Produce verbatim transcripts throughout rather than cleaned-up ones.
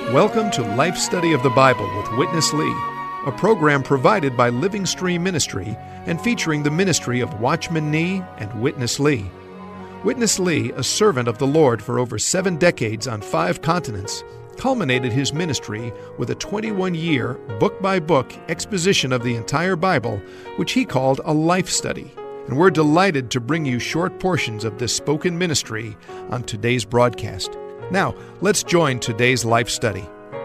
Welcome to Life Study of the Bible with Witness Lee, a program provided by Living Stream Ministry and featuring the ministry of Watchman Nee and Witness Lee. Witness Lee, a servant of the Lord for over seven decades on five continents, culminated his ministry with a twenty-one-year, book-by-book exposition of the entire Bible, which he called a life study. And we're delighted to bring you short portions of this spoken ministry on today's broadcast. Now, let's join today's life study.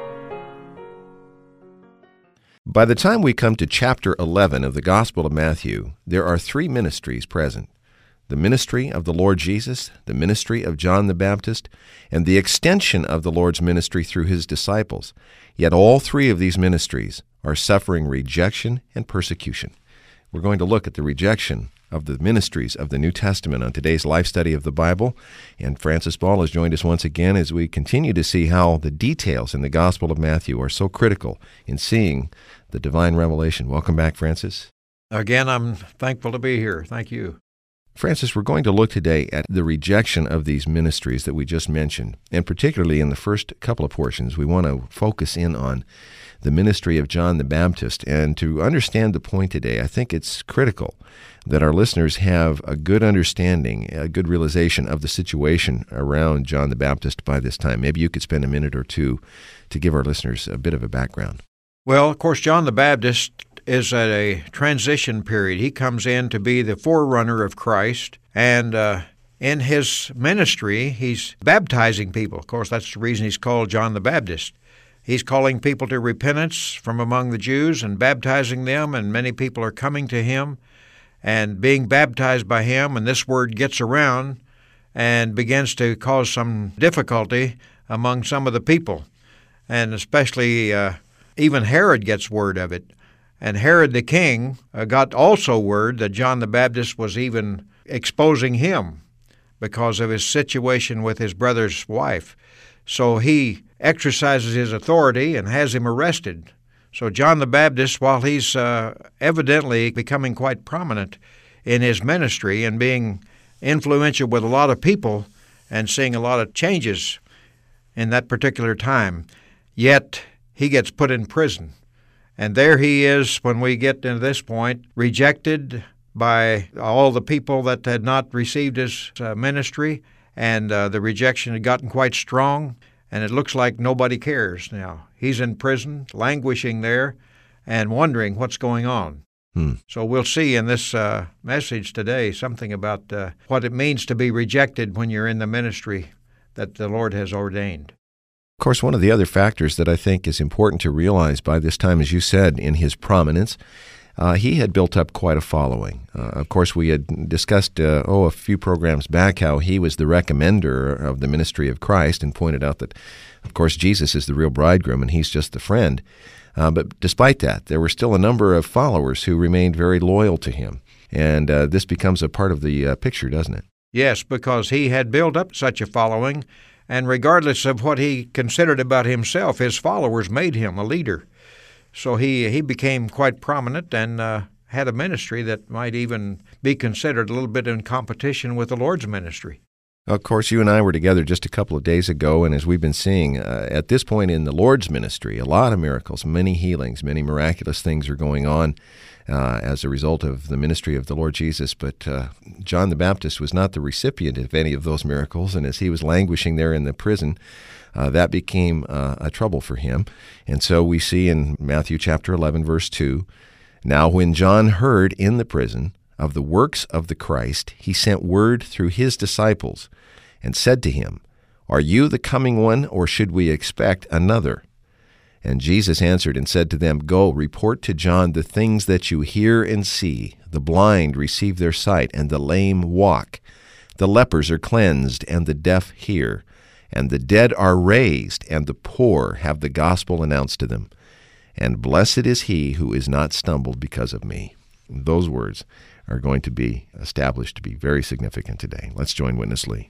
By the time we come to chapter eleven of the Gospel of Matthew, there are three ministries present: the ministry of the Lord Jesus, the ministry of John the Baptist, and the extension of the Lord's ministry through his disciples. Yet all three of these ministries are suffering rejection and persecution. We're going to look at the rejection of the ministries of the New Testament on today's life study of the Bible. And Francis Ball has joined us once again as we continue to see how the details in the Gospel of Matthew are so critical in seeing the divine revelation. Welcome back, Francis. Again, I'm thankful to be here. Thank you. Francis, we're going to look today at the rejection of these ministries that we just mentioned. And particularly in the first couple of portions, we want to focus in on the ministry of John the Baptist. And to understand the point today, I think it's critical that our listeners have a good understanding, a good realization of the situation around John the Baptist by this time. Maybe you could spend a minute or two to give our listeners a bit of a background. Well, of course, John the Baptist is at a transition period. He comes in to be the forerunner of Christ, and uh, in his ministry, he's baptizing people. Of course, that's the reason he's called John the Baptist. He's calling people to repentance from among the Jews and baptizing them, and many people are coming to him and being baptized by him, and this word gets around and begins to cause some difficulty among some of the people, and especially uh, even Herod gets word of it. And Herod the king uh, got also word that John the Baptist was even exposing him because of his situation with his brother's wife. So he exercises his authority and has him arrested. So John the Baptist, while he's uh, evidently becoming quite prominent in his ministry and being influential with a lot of people and seeing a lot of changes in that particular time, yet he gets put in prison. And there he is, when we get to this point, rejected by all the people that had not received his uh, ministry, and uh, the rejection had gotten quite strong, and it looks like nobody cares now. He's in prison, languishing there, and wondering what's going on. Hmm. So we'll see in this uh, message today something about uh, what it means to be rejected when you're in the ministry that the Lord has ordained. Of course, one of the other factors that I think is important to realize by this time, as you said, in his prominence, uh, he had built up quite a following. Uh, of course, we had discussed, uh, oh, a few programs back how he was the recommender of the ministry of Christ and pointed out that, of course, Jesus is the real bridegroom and he's just the friend. Uh, but despite that, there were still a number of followers who remained very loyal to him. And uh, this becomes a part of the uh, picture, doesn't it? Yes, because he had built up such a following, and regardless of what he considered about himself, his followers made him a leader. So he, he became quite prominent and uh, had a ministry that might even be considered a little bit in competition with the Lord's ministry. Of course, you and I were together just a couple of days ago, and as we've been seeing, uh, at this point in the Lord's ministry, a lot of miracles, many healings, many miraculous things are going on uh, as a result of the ministry of the Lord Jesus. But uh, John the Baptist was not the recipient of any of those miracles, and as he was languishing there in the prison, uh, that became uh, a trouble for him. And so we see in Matthew chapter eleven, verse two, "Now when John heard in the prison of the works of the Christ, he sent word through his disciples and said to him, 'Are you the coming one, or should we expect another?' And Jesus answered and said to them, 'Go, report to John the things that you hear and see. The blind receive their sight, and the lame walk. The lepers are cleansed, and the deaf hear. And the dead are raised, and the poor have the gospel announced to them. And blessed is he who is not stumbled because of me.'" Those words are going to be established to be very significant today. Let's join Witness Lee.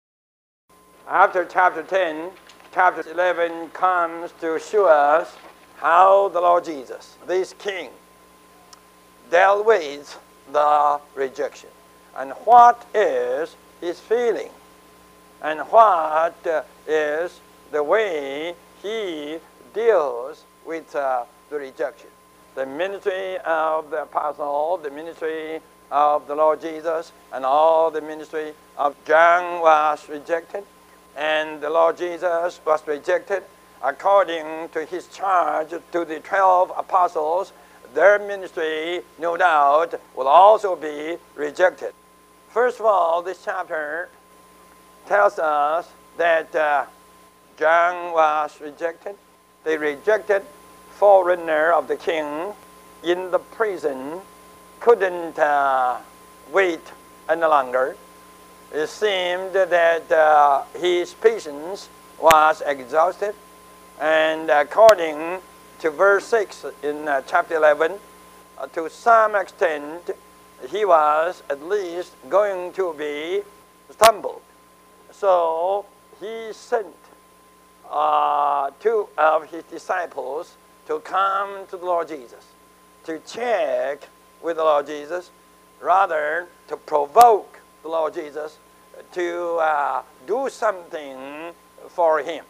After chapter ten, chapter eleven comes to show us how the Lord Jesus, this King, dealt with the rejection and what is his feeling and what is the way he deals with uh, the rejection. The ministry of the apostle, the ministry of the Lord Jesus, and all the ministry of John was rejected, and the Lord Jesus was rejected according to his charge to the twelve apostles. Their ministry, no doubt, will also be rejected. First of all, this chapter tells us that uh, John was rejected. They rejected forerunner of the king in the prison, couldn't uh, wait any longer. It seemed that uh, his patience was exhausted, and according to verse six in uh, chapter eleven, uh, to some extent, he was at least going to be stumbled. So he sent uh, two of his disciples to come to the Lord Jesus, to check with the Lord Jesus, rather to provoke the Lord Jesus to uh, do something for him.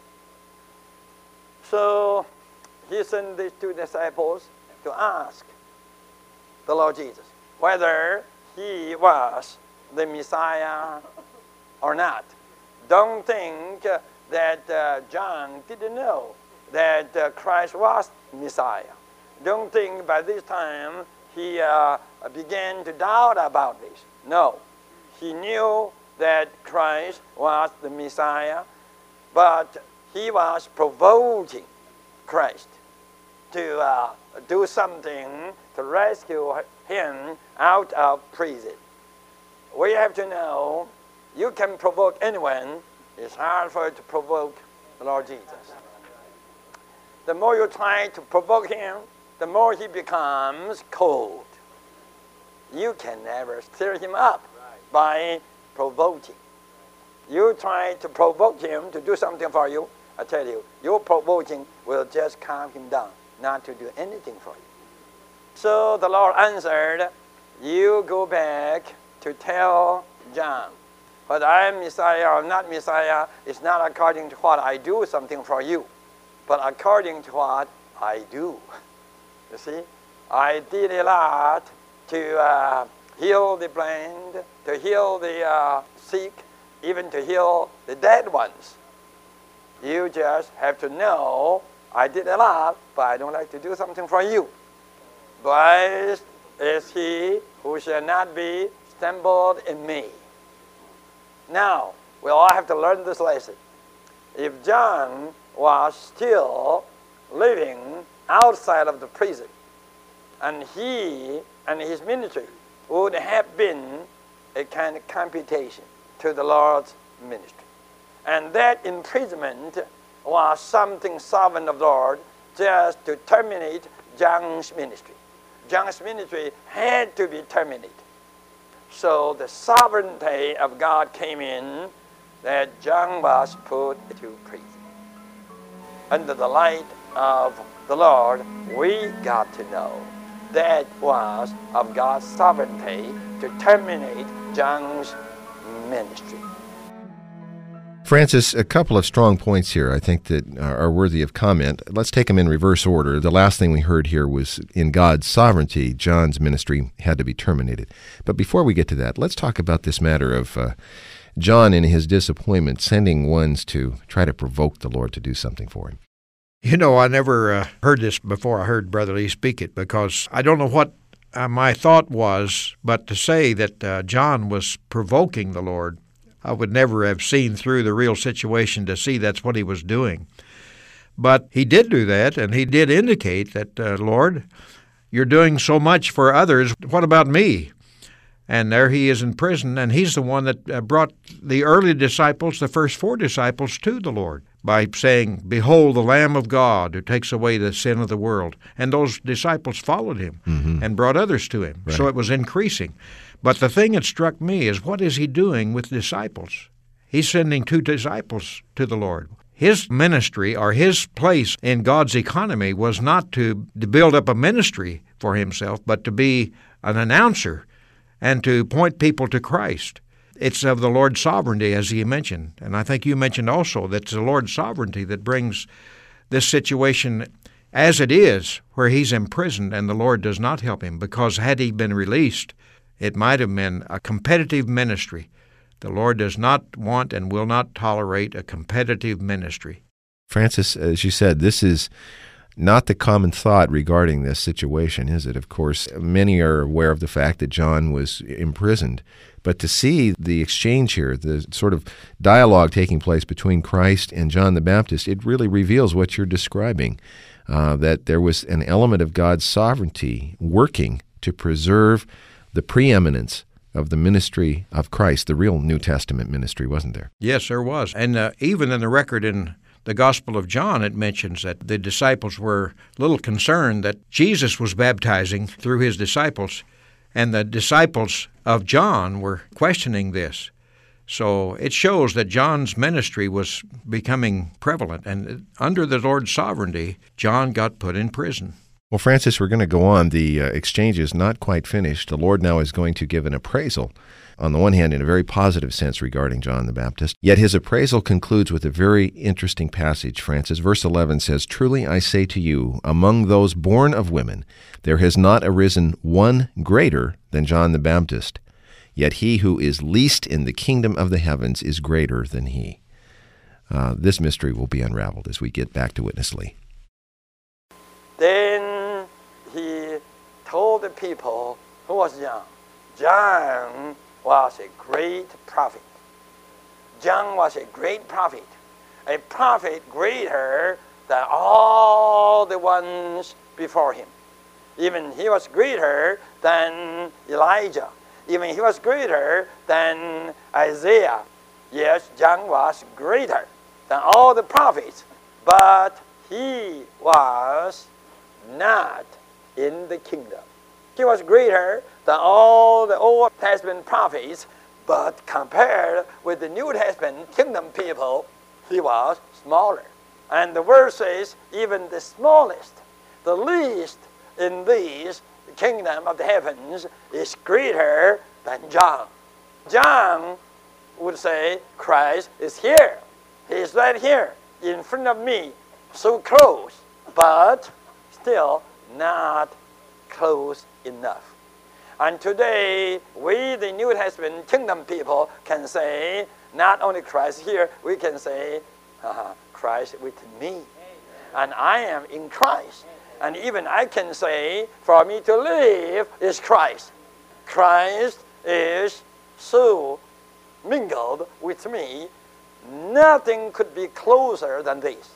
So he sent these two disciples to ask the Lord Jesus whether he was the Messiah or not. Don't think uh, that uh, John didn't know that uh, Christ was Messiah. Don't think by this time he uh, began to doubt about this. No, he knew that Christ was the Messiah, but he was provoking Christ to uh, do something to rescue him out of prison. We have to know, you can provoke anyone. It's hard for you to provoke the Lord Jesus. The more you try to provoke him, the more he becomes cold. You can never stir him up by provoking. You try to provoke him to do something for you, I tell you, your provoking will just calm him down, not to do anything for you. So the Lord answered, you go back to tell John, whether I am Messiah or not Messiah, it's not according to what I do something for you, but according to what I do. You see, I did a lot to uh, heal the blind, to heal the uh, sick, even to heal the dead ones. You just have to know I did a lot, but I don't like to do something for you. Blessed is he who shall not be stumbled in me. Now, we all have to learn this lesson. If John was still living outside of the prison, and he and his ministry would have been a kind of computation to the Lord's ministry. And that imprisonment was something sovereign of the Lord just to terminate John's ministry. John's ministry had to be terminated. So the sovereignty of God came in that John was put to prison. Under the light of the Lord, we got to know that was of God's sovereignty to terminate John's ministry. Francis, a couple of strong points here I think that are worthy of comment. Let's take them in reverse order. The last thing we heard here was in God's sovereignty, John's ministry had to be terminated. But before we get to that, let's talk about this matter of uh, John in his disappointment sending ones to try to provoke the Lord to do something for him. You know, I never uh, heard this before I heard Brother Lee speak it, because I don't know what uh, my thought was, but to say that uh, John was provoking the Lord, I would never have seen through the real situation to see that's what he was doing. But he did do that, and he did indicate that, uh, Lord, you're doing so much for others. What about me? And there he is in prison, and he's the one that uh, brought the early disciples, the first four disciples, to the Lord by saying, behold, the Lamb of God who takes away the sin of the world. And those disciples followed him mm-hmm. and brought others to him. Right. So it was increasing. But the thing that struck me is, what is he doing with disciples? He's sending two disciples to the Lord. His ministry, or his place in God's economy, was not to, to build up a ministry for himself, but to be an announcer and to point people to Christ. It's of the Lord's sovereignty, as he mentioned. And I think you mentioned also that it's the Lord's sovereignty that brings this situation as it is, where he's imprisoned and the Lord does not help him, because had he been released, it might have been a competitive ministry. The Lord does not want and will not tolerate a competitive ministry. Francis, as you said, this is not the common thought regarding this situation, is it? Of course, many are aware of the fact that John was imprisoned. But to see the exchange here, the sort of dialogue taking place between Christ and John the Baptist, it really reveals what you're describing, uh, that there was an element of God's sovereignty working to preserve the preeminence of the ministry of Christ, the real New Testament ministry, wasn't there? Yes, there was. And uh, even in the record in the Gospel of John, it mentions that the disciples were a little concerned that Jesus was baptizing through his disciples, and the disciples of John were questioning this. So it shows that John's ministry was becoming prevalent, and under the Lord's sovereignty, John got put in prison. Well, Francis, we're going to go on. The uh, exchange is not quite finished. The Lord now is going to give an appraisal, on the one hand, in a very positive sense regarding John the Baptist. Yet his appraisal concludes with a very interesting passage, Francis. Verse eleven says, "Truly I say to you, among those born of women, there has not arisen one greater than John the Baptist. Yet he who is least in the kingdom of the heavens is greater than he." Uh, this mystery will be unraveled as we get back to Witness Lee. Then he told the people who was John. John was a great prophet. John was a great prophet, a prophet greater than all the ones before him. Even he was greater than Elijah. Even he was greater than Isaiah. Yes, John was greater than all the prophets, but he was not in the kingdom. He was greater than all the Old Testament prophets, but compared with the New Testament kingdom people, he was smaller. And the word says, even the smallest, the least in this kingdom of the heavens is greater than John. John would say, Christ is here. He is right here in front of me, so close, but still not close enough. And today, we, the New Testament kingdom people, can say, not only Christ here, we can say, uh, Christ with me. And I am in Christ. And even I can say, for me to live is Christ. Christ is so mingled with me, nothing could be closer than this.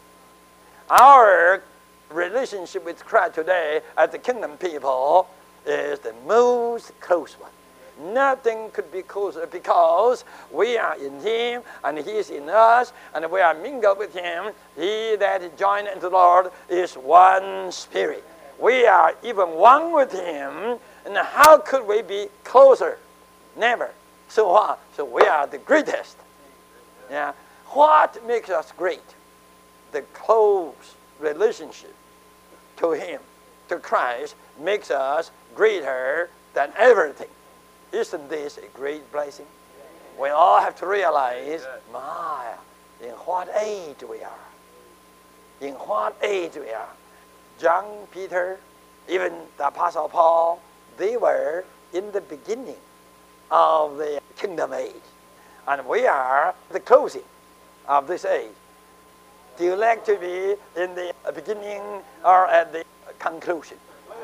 Our relationship with Christ today as the kingdom people is the most close one. Nothing could be closer because we are in Him and He is in us and we are mingled with Him. He that is joined unto the Lord is one spirit. We are even one with Him, and how could we be closer? Never. So what? So we are the greatest. Yeah. What makes us great? The close relationship to Him, to Christ, makes us greater than everything. Isn't this a great blessing? We all have to realize, my, in what age we are. In what age we are. John, Peter, even the Apostle Paul, they were in the beginning of the kingdom age. And we are the closing of this age. Do you like to be in the beginning or at the conclusion?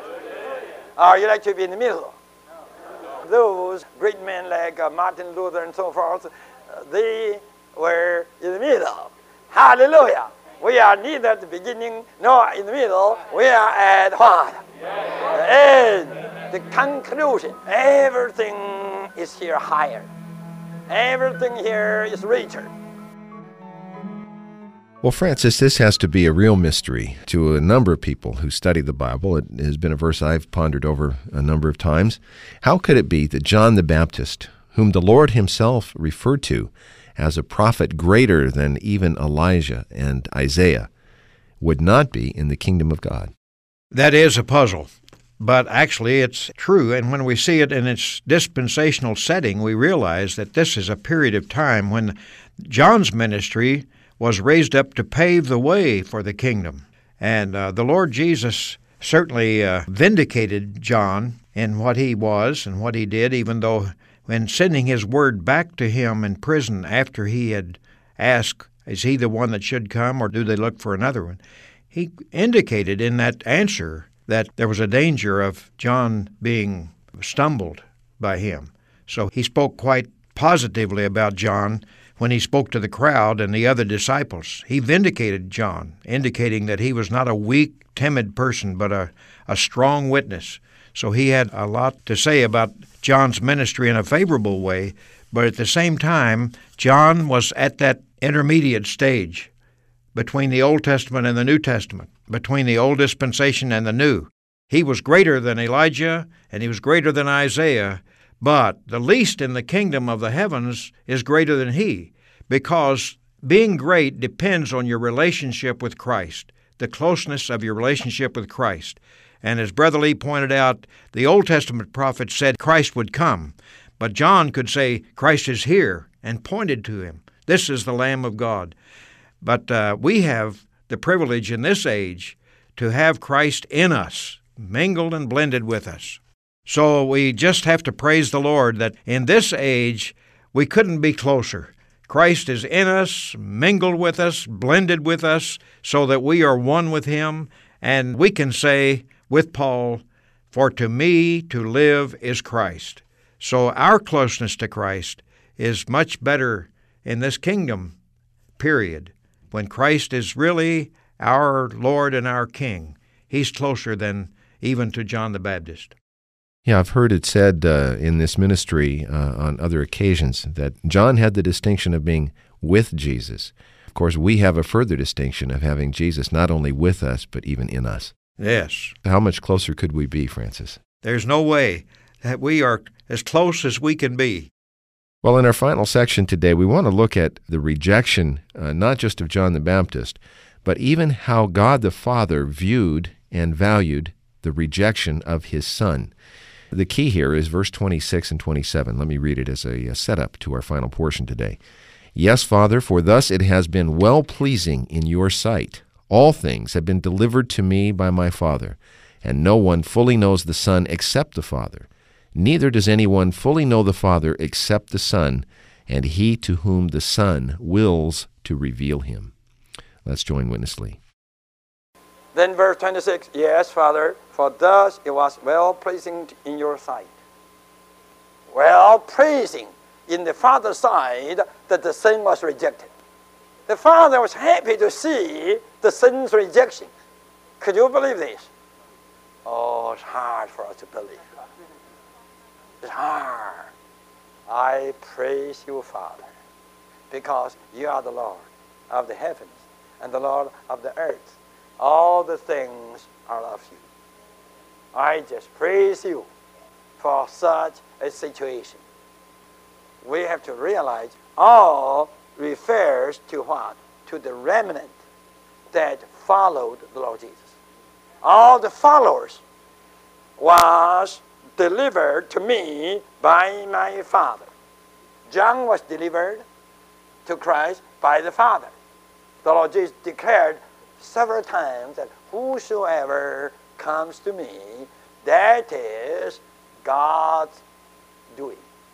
Or you like to be in the middle? Those great men like uh, Martin Luther and so forth, uh, they were in the middle. Hallelujah! We are neither at the beginning nor in the middle. We are at what? The end, the conclusion. Everything is here higher. Everything here is richer. Well, Francis, this has to be a real mystery to a number of people who study the Bible. It has been a verse I've pondered over a number of times. How could it be that John the Baptist, whom the Lord Himself referred to as a prophet greater than even Elijah and Isaiah, would not be in the kingdom of God? That is a puzzle, but actually it's true. And when we see it in its dispensational setting, we realize that this is a period of time when John's ministry was raised up to pave the way for the kingdom. And uh, the Lord Jesus certainly uh, vindicated John in what he was and what he did, even though when sending his word back to him in prison after he had asked, is he the one that should come, or do they look for another one? He indicated in that answer that there was a danger of John being stumbled by him. So he spoke quite positively about John when he spoke to the crowd and the other disciples. He vindicated John, indicating that he was not a weak, timid person, but a, a strong witness. So he had a lot to say about John's ministry in a favorable way, but at the same time, John was at that intermediate stage between the Old Testament and the New Testament, between the Old Dispensation and the New. He was greater than Elijah, and he was greater than Isaiah, but the least in the kingdom of the heavens is greater than he, because being great depends on your relationship with Christ, the closeness of your relationship with Christ. And as Brother Lee pointed out, the Old Testament prophets said Christ would come, but John could say Christ is here and pointed to him. This is the Lamb of God. But uh, we have the privilege in this age to have Christ in us, mingled and blended with us. So we just have to praise the Lord that in this age we couldn't be closer. Christ is in us, mingled with us, blended with us, so that we are one with him, and we can say with Paul, "For to me to live is Christ." So our closeness to Christ is much better in this kingdom period. When Christ is really our Lord and our King, he's closer than even to John the Baptist. Yeah, I've heard it said uh, in this ministry uh, on other occasions that John had the distinction of being with Jesus. Of course, we have a further distinction of having Jesus not only with us, but even in us. Yes. How much closer could we be, Francis? There's no way that we are as close as we can be. Well, in our final section today, we want to look at the rejection, uh, not just of John the Baptist, but even how God the Father viewed and valued the rejection of his Son. The key here is verse twenty-six and twenty-seven. Let me read it as a, a setup to our final portion today. Yes, Father, for thus it has been well-pleasing in your sight. All things have been delivered to me by my Father, and no one fully knows the Son except the Father. Neither does anyone fully know the Father except the Son, and he to whom the Son wills to reveal him. Let's join Witness Lee. Then verse twenty-six, yes, Father, for thus it was well-pleasing in your sight. Well-pleasing in the Father's sight that the Son was rejected. The Father was happy to see the Son's rejection. Could you believe this? Oh, it's hard for us to believe. It's hard. I praise you, Father, because you are the Lord of the heavens and the Lord of the earth. All the things are of you. I just praise you for such a situation. We have to realize all refers to what? To the remnant that followed the Lord Jesus. All the followers was delivered to me by my Father. John was delivered to Christ by the Father. The Lord Jesus declared several times that whosoever comes to me, that is God's doing.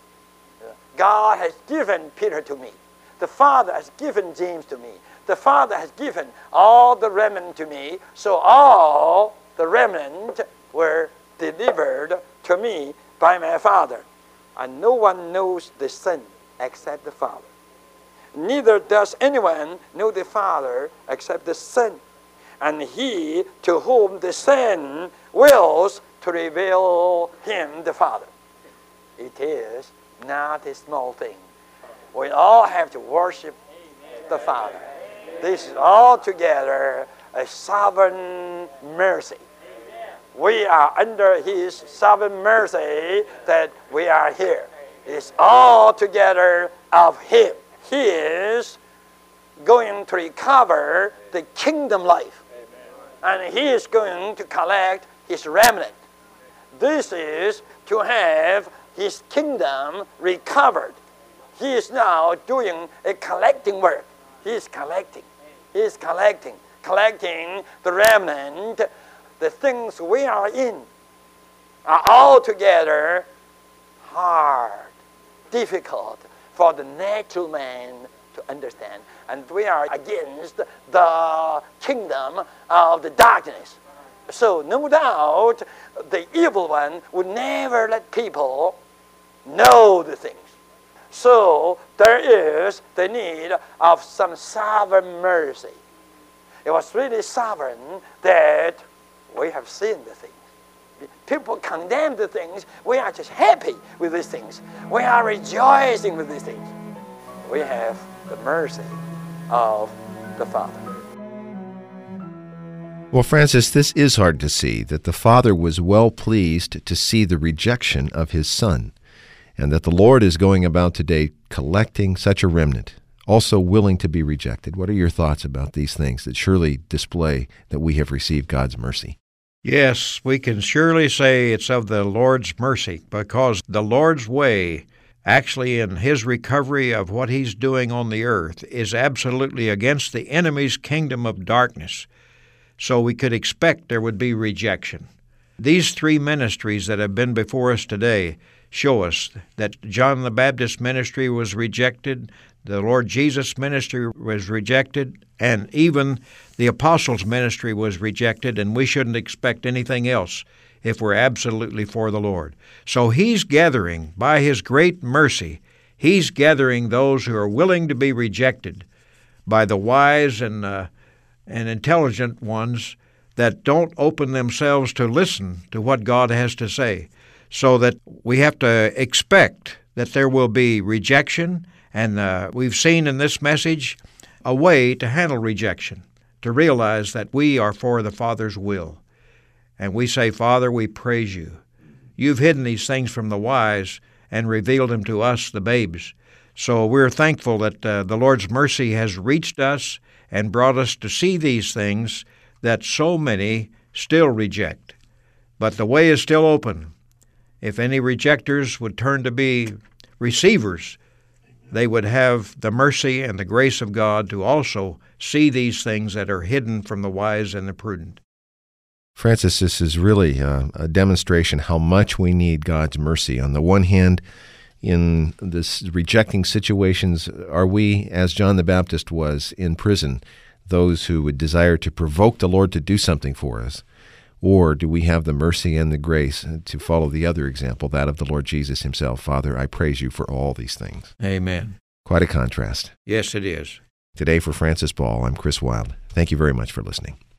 God has given Peter to me. The Father has given James to me. The Father has given all the remnant to me. So all the remnant were delivered to me by my Father. And no one knows the Son except the Father. Neither does anyone know the Father except the Son, and he to whom the Son wills to reveal him the Father. It is not a small thing. We all have to worship the Father. This is altogether a sovereign mercy. We are under his sovereign mercy that we are here. It's altogether of him. He is going to recover the kingdom life. And he is going to collect his remnant. This is to have his kingdom recovered. He is now doing a collecting work. He's collecting. He's collecting. Collecting the remnant. The things we are in are altogether hard, difficult for the natural man to understand. And we are against the kingdom of the darkness. So no doubt the evil one would never let people know the things. So there is the need of some sovereign mercy. It was really sovereign that we have seen the things. People condemn the things. We are just happy with these things. We are rejoicing with these things. We have the mercy of the Father. Well, Francis, this is hard to see, that the Father was well pleased to see the rejection of his Son, and that the Lord is going about today collecting such a remnant, also willing to be rejected. What are your thoughts about these things that surely display that we have received God's mercy? Yes, we can surely say it's of the Lord's mercy, because the Lord's way, actually in his recovery of what he's doing on the earth, is absolutely against the enemy's kingdom of darkness. So we could expect there would be rejection. These three ministries that have been before us today show us that John the Baptist's ministry was rejected, the Lord Jesus' ministry was rejected, and even the apostles' ministry was rejected, and we shouldn't expect anything else if we're absolutely for the Lord. So he's gathering, by his great mercy, he's gathering those who are willing to be rejected by the wise and uh, and intelligent ones that don't open themselves to listen to what God has to say. So that we have to expect that there will be rejection, and uh, we've seen in this message a way to handle rejection, to realize that we are for the Father's will. And we say, Father, we praise you. You've hidden these things from the wise and revealed them to us, the babes. So we're thankful that uh, the Lord's mercy has reached us and brought us to see these things that so many still reject. But the way is still open. If any rejectors would turn to be receivers, they would have the mercy and the grace of God to also see these things that are hidden from the wise and the prudent. Francis, this is really a, a demonstration how much we need God's mercy. On the one hand, in this rejecting situations, are we, as John the Baptist was in prison, those who would desire to provoke the Lord to do something for us? Or do we have the mercy and the grace to follow the other example, that of the Lord Jesus himself? Father, I praise you for all these things. Amen. Quite a contrast. Yes, it is. Today for Francis Ball, I'm Chris Wilde. Thank you very much for listening.